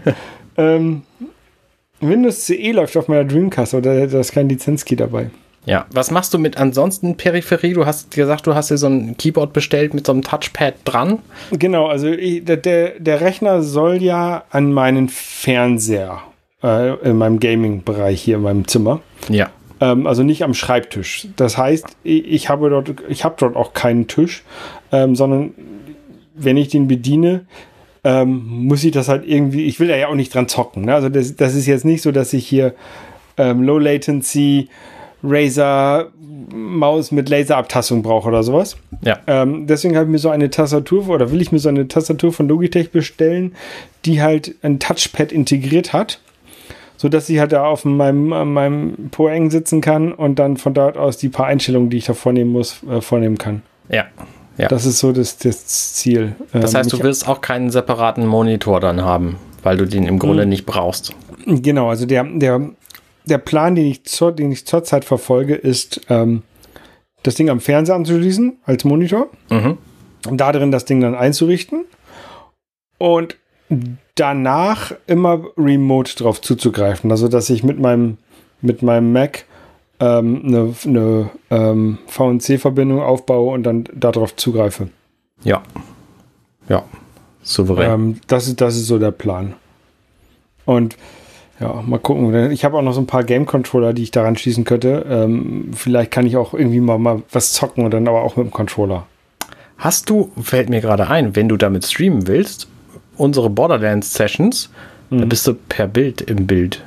Windows CE läuft auf meiner Dreamcast, oder da ist kein Lizenzkey dabei. Ja, was machst du mit ansonsten Peripherie? Du hast gesagt, du hast dir so ein Keyboard bestellt mit so einem Touchpad dran. Genau, also der Rechner soll ja an meinen Fernseher in meinem Gaming-Bereich hier in meinem Zimmer. Ja. Also nicht am Schreibtisch. Das heißt, ich habe dort auch keinen Tisch, sondern wenn ich den bediene, muss ich das halt irgendwie, ich will da ja auch nicht dran zocken. Ne? Also das ist jetzt nicht so, dass ich hier Low Latency Razer Maus mit Laserabtastung brauche oder sowas. Ja. Deswegen habe ich mir so eine Tastatur will ich mir so eine Tastatur von Logitech bestellen, die halt ein Touchpad integriert hat, sodass ich halt da auf meinem Poeng sitzen kann und dann von dort aus die paar Einstellungen, die ich da vornehmen muss, vornehmen kann. Ja. Ja. Das ist so das Ziel. Das heißt, du wirst auch keinen separaten Monitor dann haben, weil du den im Grunde nicht brauchst. Genau, also der Plan, den ich zurzeit verfolge, ist, das Ding am Fernseher anzuschließen als Monitor und da drin das Ding dann einzurichten und danach immer remote drauf zuzugreifen. Also, dass ich mit meinem Mac eine VNC-Verbindung aufbaue und dann darauf zugreife. Ja. Ja. Souverän. Das ist so der Plan. Und ja, mal gucken. Ich habe auch noch so ein paar Game-Controller, die ich daran schließen könnte. Vielleicht kann ich auch irgendwie mal was zocken und dann aber auch mit dem Controller. Fällt mir gerade ein, wenn du damit streamen willst, unsere Borderlands-Sessions, da bist du per Bild im Bild.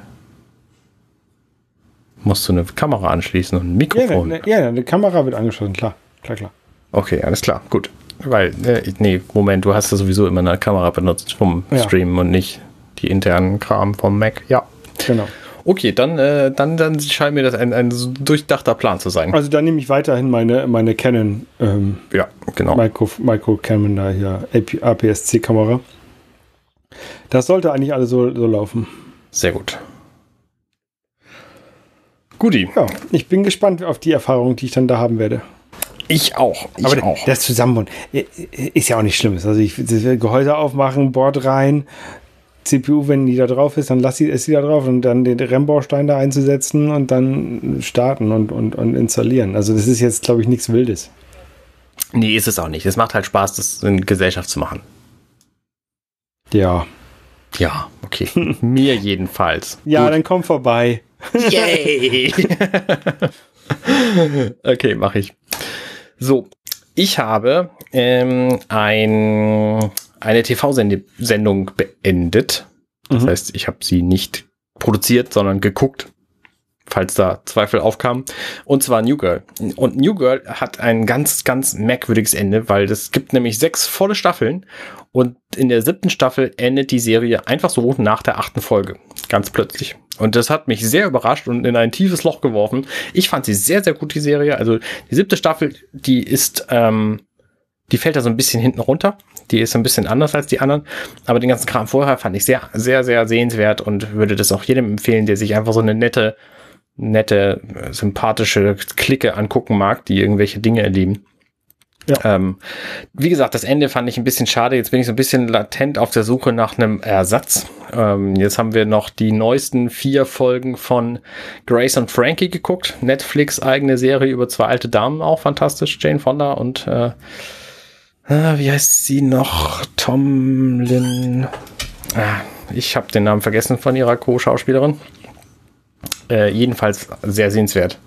Musst du eine Kamera anschließen und ein Mikrofon. Ja, eine Kamera wird angeschlossen, klar. Okay, alles klar, gut. Weil, Moment, du hast ja sowieso immer eine Kamera benutzt vom Streamen und nicht die internen Kram vom Mac. Ja. Genau. Okay, dann scheint mir das ein durchdachter Plan zu sein. Also dann nehme ich weiterhin meine Canon ja, genau. Micro Canon da hier, APS-C-Kamera. Das sollte eigentlich alles so laufen. Sehr gut. Guti. Ja, ich bin gespannt auf die Erfahrung, die ich dann da haben werde. Ich auch. Das Zusammenbauen ist ja auch nicht schlimm. Also ich will Gehäuse aufmachen, Board rein, CPU, wenn die da drauf ist, dann ist sie da drauf und dann den RAM-Baustein da einzusetzen und dann starten und installieren. Also das ist jetzt, glaube ich, nichts Wildes. Nee, ist es auch nicht. Es macht halt Spaß, das in Gesellschaft zu machen. Ja. Ja, okay. Mir jedenfalls. Ja, gut. Dann komm vorbei. Yay! Okay, mache ich. So, ich habe eine TV-Sendung beendet. Das heißt, ich habe sie nicht produziert, sondern geguckt. falls da Zweifel aufkamen. Und zwar New Girl. Und New Girl hat ein ganz, ganz merkwürdiges Ende, weil es gibt nämlich 6 volle Staffeln und in der 7. Staffel endet die Serie einfach so nach der 8. Folge. Ganz plötzlich. Und das hat mich sehr überrascht und in ein tiefes Loch geworfen. Ich fand sie sehr, sehr gut, die Serie. Also die 7. Staffel, die ist, die fällt da so ein bisschen hinten runter. Die ist ein bisschen anders als die anderen. Aber den ganzen Kram vorher fand ich sehr, sehr, sehr sehenswert und würde das auch jedem empfehlen, der sich einfach so eine nette, sympathische Clique angucken mag, die irgendwelche Dinge erleben. Ja. Wie gesagt, das Ende fand ich ein bisschen schade. Jetzt bin ich so ein bisschen latent auf der Suche nach einem Ersatz. Jetzt haben wir noch die neuesten 4 Folgen von Grace und Frankie geguckt. Netflix eigene Serie über 2 alte Damen, auch fantastisch. Jane Fonda und wie heißt sie noch? Tomlin. Ich habe den Namen vergessen von ihrer Co-Schauspielerin. Jedenfalls sehr sehenswert.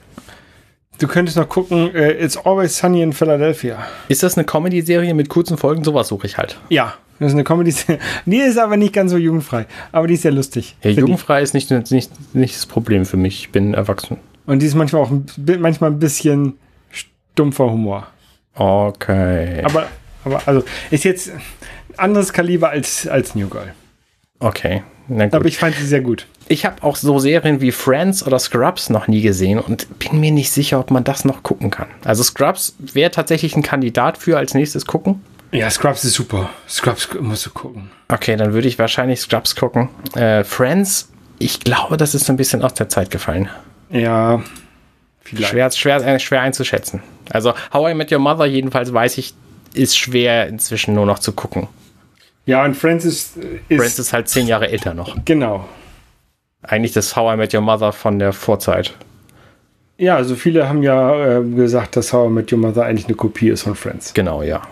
Du könntest noch gucken, It's Always Sunny in Philadelphia. Ist das eine Comedy-Serie mit kurzen Folgen? Sowas suche ich halt. Ja, das ist eine Comedy-Serie. Die ist aber nicht ganz so jugendfrei. Aber die ist sehr lustig. Ja, jugendfrei ist nicht das Problem für mich. Ich bin erwachsen. Und die ist manchmal auch ein bisschen stumpfer Humor. Okay. Aber also ist jetzt ein anderes Kaliber als New Girl. Okay. Na gut. Aber ich fand sie sehr gut. Ich habe auch so Serien wie Friends oder Scrubs noch nie gesehen und bin mir nicht sicher, ob man das noch gucken kann. Also Scrubs wäre tatsächlich ein Kandidat für als nächstes gucken. Ja, Scrubs ist super. Scrubs musst du gucken. Okay, dann würde ich wahrscheinlich Scrubs gucken. Friends, ich glaube, das ist so ein bisschen aus der Zeit gefallen. Ja, vielleicht. Schwer einzuschätzen. Also How I Met Your Mother jedenfalls weiß ich, ist schwer inzwischen nur noch zu gucken. Ja, und Friends ist halt 10 Jahre älter noch. Genau. Eigentlich das How I Met Your Mother von der Vorzeit. Ja, also viele haben ja gesagt, dass How I Met Your Mother eigentlich eine Kopie ist von Friends. Genau, ja.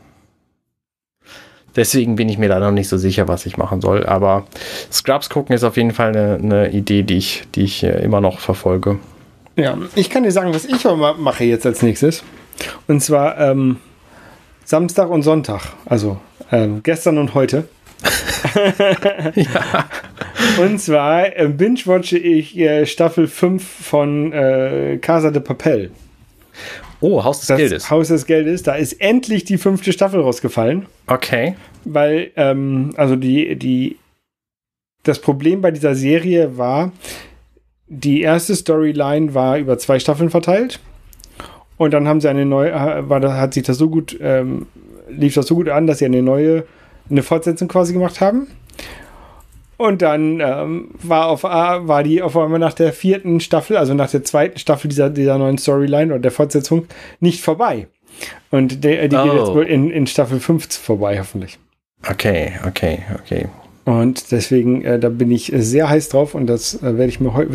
Deswegen bin ich mir da noch nicht so sicher, was ich machen soll. Aber Scrubs gucken ist auf jeden Fall eine Idee, die ich immer noch verfolge. Ja, ich kann dir sagen, was ich mache jetzt als nächstes. Und zwar Samstag und Sonntag. Also gestern und heute. Ja. Und zwar binge-watche ich Staffel 5 von Casa de Papel. Oh, Haus des Geldes. Haus des Geldes. Da ist endlich die 5. Staffel rausgefallen. Okay. Weil, also das Problem bei dieser Serie war, die erste Storyline war über 2 Staffeln verteilt. Und dann haben sie lief das so gut an, dass sie eine Fortsetzung quasi gemacht haben. Und dann war die auf einmal nach der 4. Staffel, also nach der 2. Staffel dieser neuen Storyline oder der Fortsetzung, nicht vorbei. Und die geht jetzt wohl in Staffel 5 vorbei, hoffentlich. Okay. Und deswegen, da bin ich sehr heiß drauf und das werde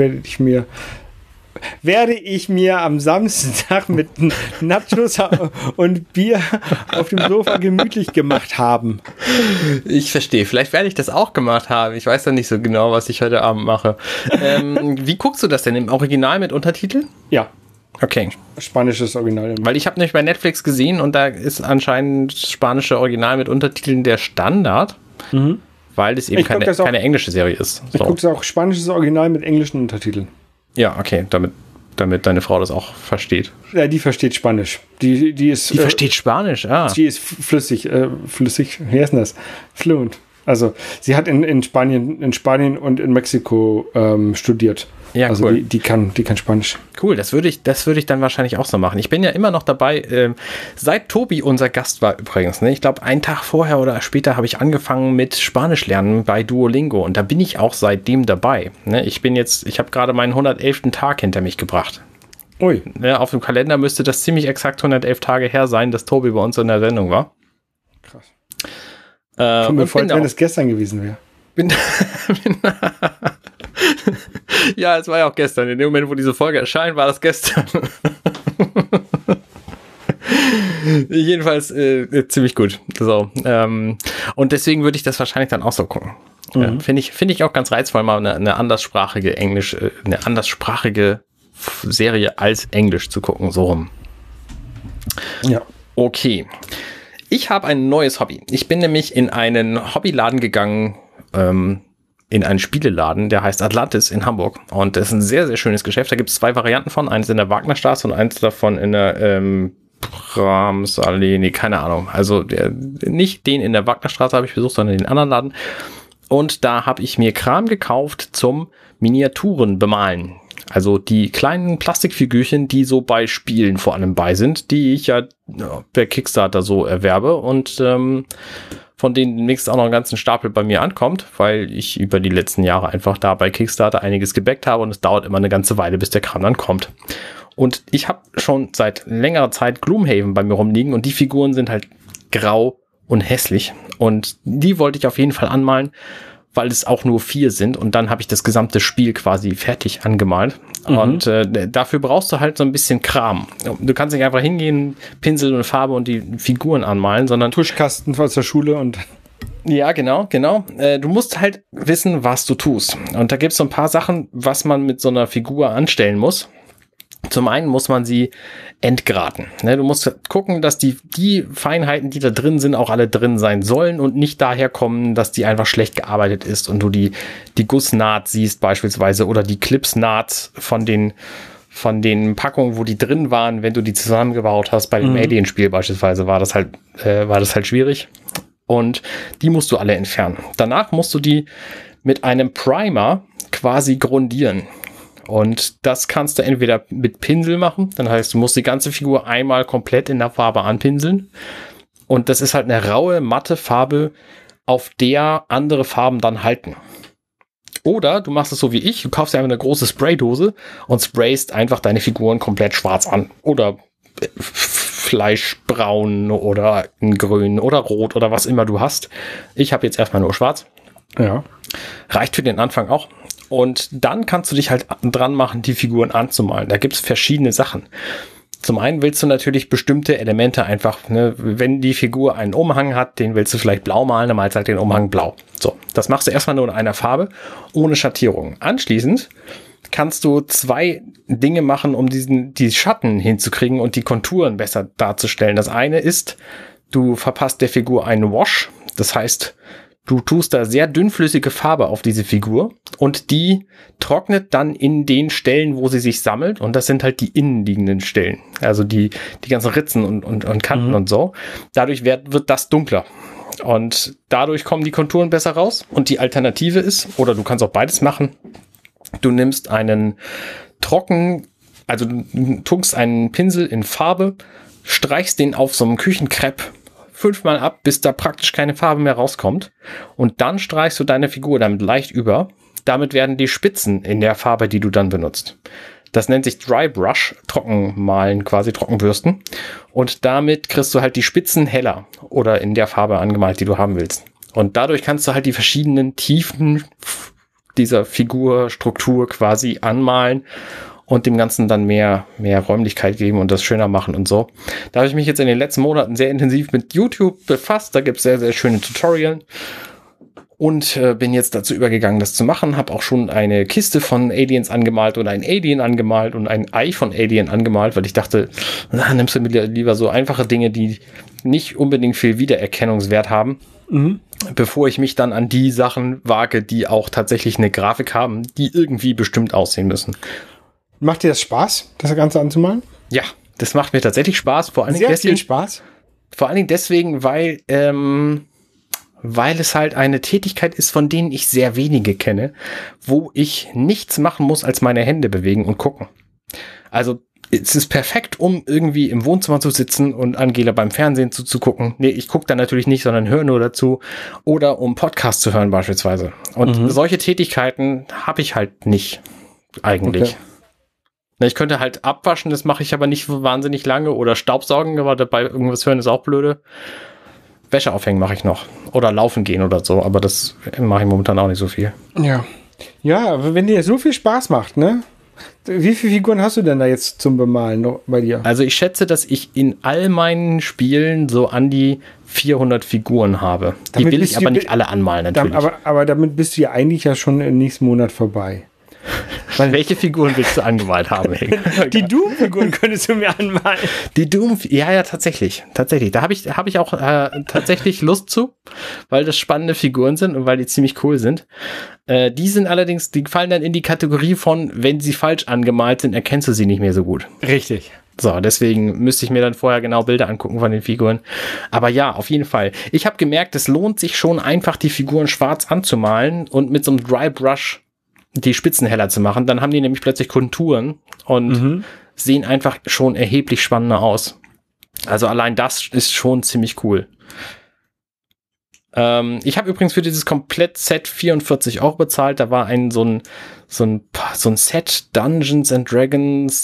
ich mir am Samstag mit Nachos und Bier auf dem Sofa gemütlich gemacht haben. Ich verstehe. Vielleicht werde ich das auch gemacht haben. Ich weiß ja nicht so genau, was ich heute Abend mache. Wie guckst du das denn? Im Original mit Untertitel? Ja. Okay. Spanisches Original. Weil ich habe nämlich bei Netflix gesehen und da ist anscheinend spanische Original mit Untertiteln der Standard. Mhm. Weil es eben keine englische Serie ist. So. Ich gucke auch spanisches Original mit englischen Untertiteln. Ja, okay, damit deine Frau das auch versteht. Ja, die versteht Spanisch. Die versteht Spanisch, Die ist flüssig, wie heißt denn das? Fluent. Also, sie hat in Spanien und in Mexiko studiert. Ja, also cool. Die kann Spanisch. Cool, das würde ich dann wahrscheinlich auch so machen. Ich bin ja immer noch dabei, seit Tobi unser Gast war übrigens, ne? Ich glaube, einen Tag vorher oder später habe ich angefangen mit Spanisch lernen bei Duolingo und da bin ich auch seitdem dabei. Ne? Ich habe gerade meinen 111. Tag hinter mich gebracht. Ui. Ne, auf dem Kalender müsste das ziemlich exakt 111 Tage her sein, dass Tobi bei uns in der Sendung war. Krass. Kommt mir vor, wenn es gestern gewesen wäre. Ja, es war ja auch gestern. In dem Moment, wo diese Folge erscheint, war das gestern. Jedenfalls ziemlich gut. So, und deswegen würde ich das wahrscheinlich dann auch so gucken. Mhm. Finde ich auch ganz reizvoll, mal eine anderssprachige Serie als Englisch zu gucken, so rum. Ja. Okay. Ich habe ein neues Hobby. Ich bin nämlich in einen Hobbyladen gegangen, in einen Spieleladen, der heißt Atlantis in Hamburg. Und das ist ein sehr, sehr schönes Geschäft. Da gibt es 2 Varianten von. Eins in der Wagnerstraße und eins davon in der Bramsallee. Nee, keine Ahnung. Also nicht den in der Wagnerstraße habe ich besucht, sondern den anderen Laden. Und da habe ich mir Kram gekauft zum Miniaturen bemalen. Also die kleinen Plastikfigürchen, die so bei Spielen vor allem bei sind, die ich ja per Kickstarter so erwerbe und von denen demnächst auch noch einen ganzen Stapel bei mir ankommt, weil ich über die letzten Jahre einfach da bei Kickstarter einiges gebackt habe und es dauert immer eine ganze Weile, bis der Kram dann kommt. Und ich habe schon seit längerer Zeit Gloomhaven bei mir rumliegen und die Figuren sind halt grau und hässlich und die wollte ich auf jeden Fall anmalen, weil es auch nur 4 sind und dann habe ich das gesamte Spiel quasi fertig angemalt. Und dafür brauchst du halt so ein bisschen Kram. Du kannst nicht einfach hingehen, Pinsel und Farbe und die Figuren anmalen, sondern Tuschkasten aus der Schule und... Ja, genau. Du musst halt wissen, was du tust. Und da gibt es so ein paar Sachen, was man mit so einer Figur anstellen muss. Zum einen muss man sie entgraten. Du musst gucken, dass die Feinheiten, die da drin sind, auch alle drin sein sollen und nicht daher kommen, dass die einfach schlecht gearbeitet ist und du die Gussnaht siehst beispielsweise oder die Clipsnaht von den Packungen, wo die drin waren, wenn du die zusammengebaut hast. Bei dem Alien-Spiel beispielsweise war das halt schwierig. Und die musst du alle entfernen. Danach musst du die mit einem Primer quasi grundieren. Und das kannst du entweder mit Pinsel machen, dann heißt, du musst die ganze Figur einmal komplett in der Farbe anpinseln. Und das ist halt eine raue, matte Farbe, auf der andere Farben dann halten. Oder du machst es so wie ich, du kaufst dir einfach eine große Spraydose und sprayst einfach deine Figuren komplett schwarz an. Oder fleischbraun oder in grün oder rot oder was immer du hast. Ich habe jetzt erstmal nur schwarz. Ja. Reicht für den Anfang auch. Und dann kannst du dich halt dran machen, die Figuren anzumalen. Da gibt es verschiedene Sachen. Zum einen willst du natürlich bestimmte Elemente einfach, wenn die Figur einen Umhang hat, den willst du vielleicht blau malen, dann malst du halt den Umhang blau. So, das machst du erstmal nur in einer Farbe, ohne Schattierung. Anschließend kannst du 2 Dinge machen, um die Schatten hinzukriegen und die Konturen besser darzustellen. Das eine ist, du verpasst der Figur einen Wash. Das heißt, du tust da sehr dünnflüssige Farbe auf diese Figur und die trocknet dann in den Stellen, wo sie sich sammelt. Und das sind halt die innenliegenden Stellen. Also die ganzen Ritzen und Kanten und so. Dadurch wird das dunkler. Und dadurch kommen die Konturen besser raus. Und die Alternative ist, oder du kannst auch beides machen, du nimmst du tunkst einen Pinsel in Farbe, streichst den auf so einem Küchenkrepp 5-mal ab, bis da praktisch keine Farbe mehr rauskommt. Und dann streichst du deine Figur damit leicht über. Damit werden die Spitzen in der Farbe, die du dann benutzt. Das nennt sich Dry Brush, Trockenmalen, quasi Trockenbürsten. Und damit kriegst du halt die Spitzen heller oder in der Farbe angemalt, die du haben willst. Und dadurch kannst du halt die verschiedenen Tiefen dieser Figurstruktur quasi anmalen und dem Ganzen dann mehr Räumlichkeit geben und das schöner machen und so. Da habe ich mich jetzt in den letzten Monaten sehr intensiv mit YouTube befasst. Da gibt es sehr, sehr schöne Tutorials und bin jetzt dazu übergegangen, das zu machen. Habe auch schon eine Kiste von Aliens angemalt und ein Alien angemalt und ein Ei von Alien angemalt, weil ich dachte, nimmst du lieber so einfache Dinge, die nicht unbedingt viel Wiedererkennungswert haben, bevor ich mich dann an die Sachen wage, die auch tatsächlich eine Grafik haben, die irgendwie bestimmt aussehen müssen. Macht dir das Spaß, das Ganze anzumalen? Ja, das macht mir tatsächlich Spaß. Vor allen Dingen sehr viel Spaß. Vor allen Dingen deswegen, weil es halt eine Tätigkeit ist, von denen ich sehr wenige kenne, wo ich nichts machen muss, als meine Hände bewegen und gucken. Also es ist perfekt, um irgendwie im Wohnzimmer zu sitzen und Angela beim Fernsehen zuzugucken. Nee, ich gucke da natürlich nicht, sondern höre nur dazu. Oder um Podcast zu hören beispielsweise. Und solche Tätigkeiten habe ich halt nicht eigentlich. Okay. Ich könnte halt abwaschen, das mache ich aber nicht wahnsinnig lange. Oder Staubsaugen, aber dabei irgendwas hören ist auch blöde. Wäsche aufhängen mache ich noch. Oder laufen gehen oder so. Aber das mache ich momentan auch nicht so viel. Ja. Ja, aber wenn dir so viel Spaß macht, ne? Wie viele Figuren hast du denn da jetzt zum Bemalen noch bei dir? Also ich schätze, dass ich in all meinen Spielen so an die 400 Figuren habe. Die will ich aber nicht alle anmalen, natürlich. Aber damit bist du ja eigentlich ja schon im nächsten Monat vorbei. Welche Figuren willst du angemalt haben? Die Doom-Figuren könntest du mir anmalen. Die Doom, ja, tatsächlich. Da habe ich auch tatsächlich Lust zu, weil das spannende Figuren sind und weil die ziemlich cool sind. Die sind allerdings, die fallen dann in die Kategorie von, wenn sie falsch angemalt sind, erkennst du sie nicht mehr so gut. Richtig. So, deswegen müsste ich mir dann vorher genau Bilder angucken von den Figuren. Aber ja, auf jeden Fall. Ich habe gemerkt, es lohnt sich schon einfach, die Figuren schwarz anzumalen und mit so einem Dry Brush die Spitzen heller zu machen. Dann haben die nämlich plötzlich Konturen und sehen einfach schon erheblich spannender aus. Also allein das ist schon ziemlich cool. Ich habe übrigens für dieses Komplett-Set 44 € bezahlt. Da war so ein Set Dungeons and Dragons,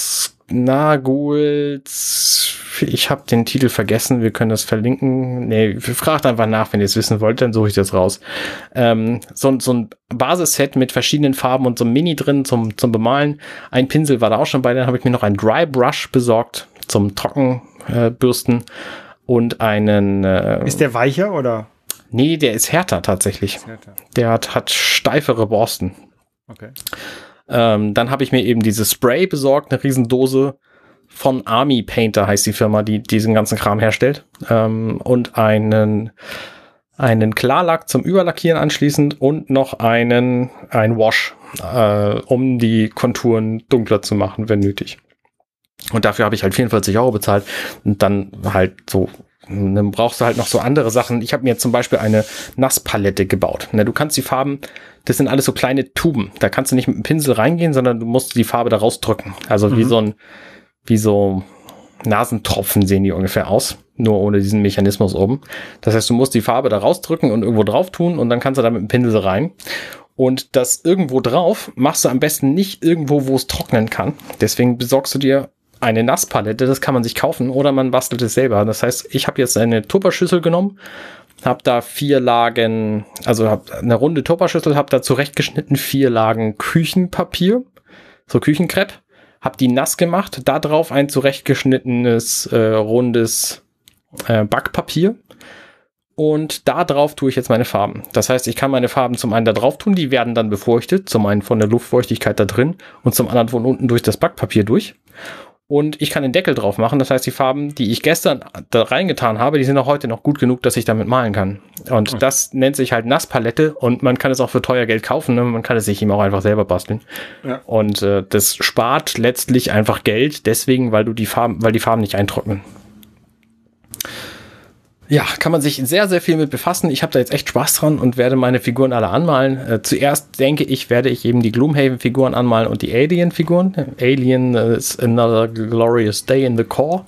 Naguls. Ich habe den Titel vergessen. Wir können das verlinken. Nee, fragt einfach nach, wenn ihr es wissen wollt, dann suche ich das raus. So ein Basisset mit verschiedenen Farben und so ein Mini drin zum Bemalen. Ein Pinsel war da auch schon bei. Dann habe ich mir noch einen Dry Brush besorgt zum Trockenbürsten und einen. Ist der weicher oder? Nee, der ist härter tatsächlich. Der hat steifere Borsten. Okay. Dann habe ich mir eben dieses Spray besorgt, eine Riesendose von Army Painter heißt die Firma, die diesen ganzen Kram herstellt. Und einen Klarlack zum Überlackieren anschließend und noch ein Wash, um die Konturen dunkler zu machen, wenn nötig. Und dafür habe ich halt 44 € bezahlt und dann halt so. Dann brauchst du halt noch so andere Sachen. Ich habe mir zum Beispiel eine Nasspalette gebaut. Du kannst die Farben, das sind alles so kleine Tuben. Da kannst du nicht mit dem Pinsel reingehen, sondern du musst die Farbe da rausdrücken. Also wie so Nasentropfen sehen die ungefähr aus. Nur ohne diesen Mechanismus oben. Das heißt, du musst die Farbe da rausdrücken und irgendwo drauf tun und dann kannst du da mit dem Pinsel rein. Und das irgendwo drauf machst du am besten nicht irgendwo, wo es trocknen kann. Deswegen besorgst du dir eine Nasspalette, das kann man sich kaufen oder man bastelt es selber. Das heißt, ich habe jetzt eine Tupperschüssel genommen, habe da 4 Lagen, also habe eine runde Tupperschüssel, habe da zurechtgeschnitten 4 Lagen Küchenpapier, so Küchenkrepp, habe die nass gemacht, da drauf ein zurechtgeschnittenes rundes Backpapier und da drauf tue ich jetzt meine Farben. Das heißt, ich kann meine Farben zum einen da drauf tun, die werden dann befeuchtet, zum einen von der Luftfeuchtigkeit da drin und zum anderen von unten durch das Backpapier durch. Und ich kann den Deckel drauf machen. Das heißt, die Farben, die ich gestern da reingetan habe, die sind auch heute noch gut genug, dass ich damit malen kann. Und das nennt sich halt Nasspalette und man kann es auch für teuer Geld kaufen. Ne? Man kann es sich eben auch einfach selber basteln. Ja. Und das spart letztlich einfach Geld, deswegen, weil die Farben nicht eintrocknen. Ja, kann man sich sehr, sehr viel mit befassen. Ich habe da jetzt echt Spaß dran und werde meine Figuren alle anmalen. Zuerst denke ich, werde ich eben die Gloomhaven-Figuren anmalen und die Alien-Figuren. Alien is another glorious day in the core.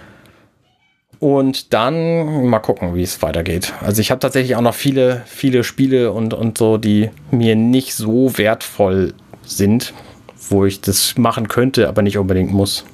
Und dann mal gucken, wie es weitergeht. Also ich habe tatsächlich auch noch viele, viele Spiele und so, die mir nicht so wertvoll sind, wo ich das machen könnte, aber nicht unbedingt muss.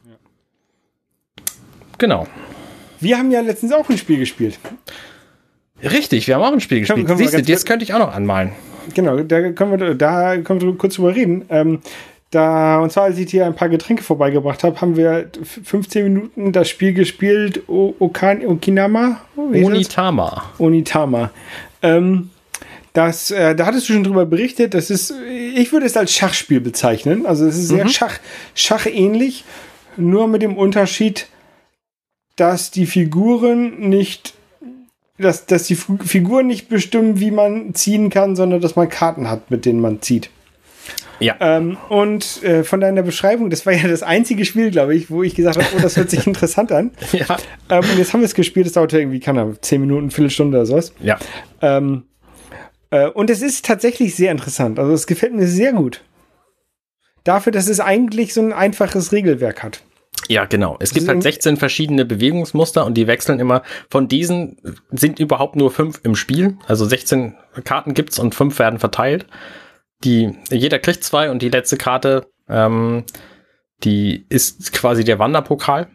Genau. Wir haben ja letztens auch ein Spiel gespielt. Richtig, wir haben auch ein Spiel gespielt. Siehst du, das könnte ich auch noch anmalen. Genau, da können wir kurz drüber reden. Und zwar, als ich dir ein paar Getränke vorbeigebracht habe, haben wir 15 Minuten das Spiel gespielt. Onitama. Da hattest du schon drüber berichtet. Ich würde es als Schachspiel bezeichnen. Also es ist sehr schachähnlich, nur mit dem Unterschied, dass die Figuren nicht bestimmen, wie man ziehen kann, sondern dass man Karten hat, mit denen man zieht. Ja. Und von deiner Beschreibung, das war ja das einzige Spiel, glaube ich, wo ich gesagt habe, oh, das hört sich interessant an. Ja. Und jetzt haben wir es gespielt, das dauerte irgendwie, 10 Minuten, Viertelstunde oder sowas. Ja. Und es ist tatsächlich sehr interessant. Also es gefällt mir sehr gut. Dafür, dass es eigentlich so ein einfaches Regelwerk hat. Ja, genau. Es gibt halt 16 verschiedene Bewegungsmuster und die wechseln immer. Von diesen sind überhaupt nur 5 im Spiel. Also 16 Karten gibt's und 5 werden verteilt. Jeder kriegt 2 und die letzte Karte, die ist quasi der Wanderpokal.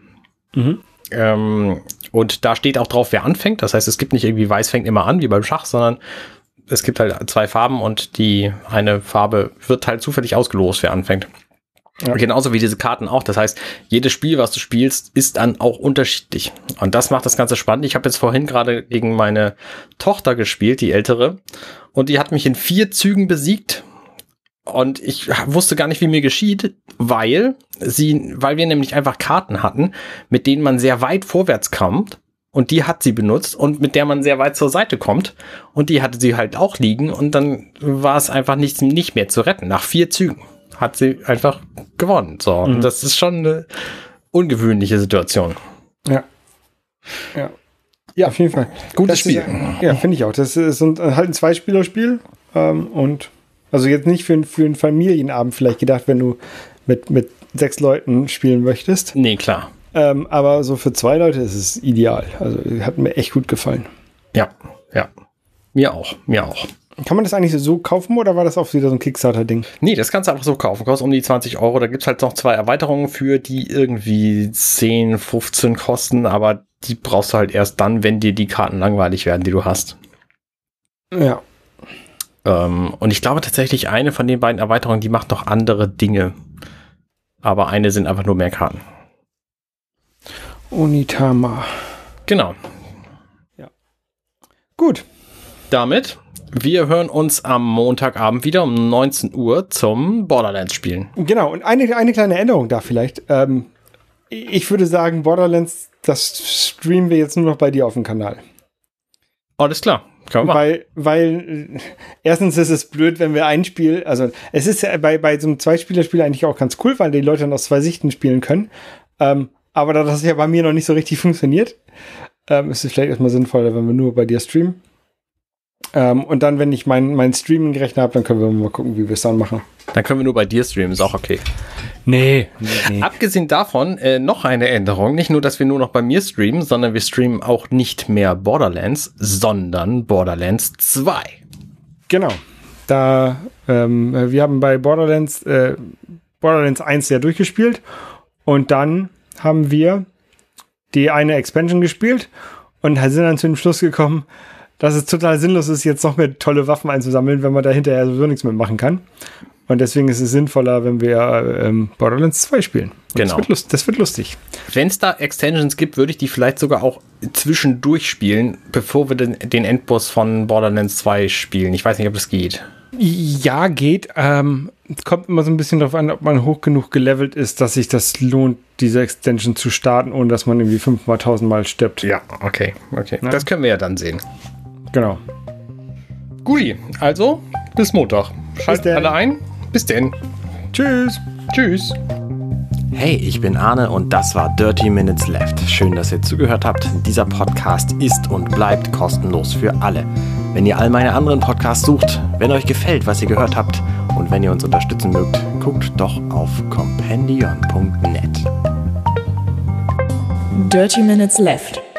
Und da steht auch drauf, wer anfängt. Das heißt, es gibt nicht irgendwie Weiß fängt immer an, wie beim Schach, sondern es gibt halt 2 Farben und die eine Farbe wird halt zufällig ausgelost, wer anfängt. Ja. Genauso wie diese Karten auch. Das heißt, jedes Spiel, was du spielst, ist dann auch unterschiedlich. Und das macht das Ganze spannend. Ich habe jetzt vorhin gerade gegen meine Tochter gespielt, die ältere. Und die hat mich in 4 Zügen besiegt. Und ich wusste gar nicht, wie mir geschieht, weil wir nämlich einfach Karten hatten, mit denen man sehr weit vorwärts kommt. Und die hat sie benutzt und mit der man sehr weit zur Seite kommt. Und die hatte sie halt auch liegen. Und dann war es einfach nicht mehr zu retten. Nach 4 Zügen hat sie einfach gewonnen. So, und das ist schon eine ungewöhnliche Situation. Ja. Ja, auf jeden Fall. Gutes Spiel. Ja, finde ich auch. Das ist halt ein Zweispielerspiel. Und also jetzt nicht für einen Familienabend vielleicht gedacht, wenn du mit 6 Leuten spielen möchtest. Nee, klar. Aber so für 2 Leute ist es ideal. Also hat mir echt gut gefallen. Ja. Mir auch. Kann man das eigentlich so kaufen oder war das auch wieder so ein Kickstarter-Ding? Nee, das kannst du einfach so kaufen. Kostet um die 20 €. Da gibt's halt noch 2 Erweiterungen für, die irgendwie 10, 15 kosten, aber die brauchst du halt erst dann, wenn dir die Karten langweilig werden, die du hast. Ja. Und ich glaube tatsächlich, eine von den beiden Erweiterungen, die macht noch andere Dinge. Aber eine sind einfach nur mehr Karten. Onitama. Genau. Ja. Gut. Damit, wir hören uns am Montagabend wieder um 19 Uhr zum Borderlands spielen. Genau, und eine kleine Änderung da vielleicht. Ich würde sagen, Borderlands, das streamen wir jetzt nur noch bei dir auf dem Kanal. Alles klar. Können wir machen. Weil erstens ist es blöd, wenn wir ein Spiel, also es ist ja bei so einem Zweispielerspiel eigentlich auch ganz cool, weil die Leute dann aus 2 Sichten spielen können. Aber da das ja bei mir noch nicht so richtig funktioniert, ist es vielleicht erstmal sinnvoller, wenn wir nur bei dir streamen. Und dann, wenn ich meinen Streaming-Rechner habe, dann können wir mal gucken, wie wir es dann machen. Dann können wir nur bei dir streamen, ist auch okay. Nee. Abgesehen davon, noch eine Änderung. Nicht nur, dass wir nur noch bei mir streamen, sondern wir streamen auch nicht mehr Borderlands, sondern Borderlands 2. Genau. Wir haben bei Borderlands 1 ja durchgespielt und dann haben wir die eine Expansion gespielt und sind dann zu dem Schluss gekommen, dass es total sinnlos ist, jetzt noch mehr tolle Waffen einzusammeln, wenn man da hinterher sowieso nichts mehr machen kann. Und deswegen ist es sinnvoller, wenn wir Borderlands 2 spielen. Und genau. Das wird lustig. Wenn es da Extensions gibt, würde ich die vielleicht sogar auch zwischendurch spielen, bevor wir den Endboss von Borderlands 2 spielen. Ich weiß nicht, ob das geht. Ja, geht. Es kommt immer so ein bisschen darauf an, ob man hoch genug gelevelt ist, dass sich das lohnt, diese Extension zu starten, ohne dass man irgendwie 5-mal 1000-mal stirbt. Ja, okay. Ja. Das können wir ja dann sehen. Genau. Guti, also bis Montag. Schaltet alle ein. Bis denn. Tschüss. Tschüss. Hey, ich bin Arne und das war 30 Minutes Left. Schön, dass ihr zugehört habt. Dieser Podcast ist und bleibt kostenlos für alle. Wenn ihr all meine anderen Podcasts sucht, wenn euch gefällt, was ihr gehört habt und wenn ihr uns unterstützen mögt, guckt doch auf compendion.net. 30 Minutes Left.